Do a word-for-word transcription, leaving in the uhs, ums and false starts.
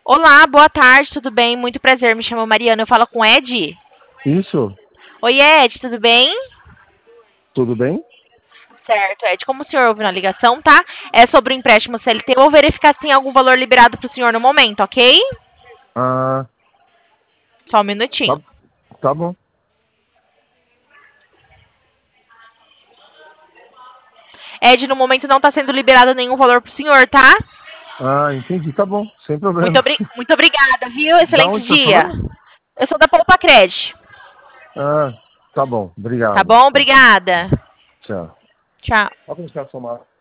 Olá, boa tarde, tudo bem? Muito prazer, me chamo Mariana, eu falo com o Ed? Isso, Oi, Ed, tudo bem? tudo bem? Certo, Ed, como o senhor ouviu na ligação, tá? É sobre o empréstimo C L T, eu vou verificar se tem algum valor liberado para o senhor no momento, ok? Ah, Só um minutinho. tá, tá bom. Ed, no momento não está sendo liberado nenhum valor para o senhor, tá? Ah, entendi, tá bom, sem Muito, problema. obri muito obrigada, viu? Da Excelente onde tá dia. falando? Eu sou da Poupa Cred. Ah, tá bom, Tá obrigado. bom? Obrigada. Tchau. Tchau. Pode deixar somar.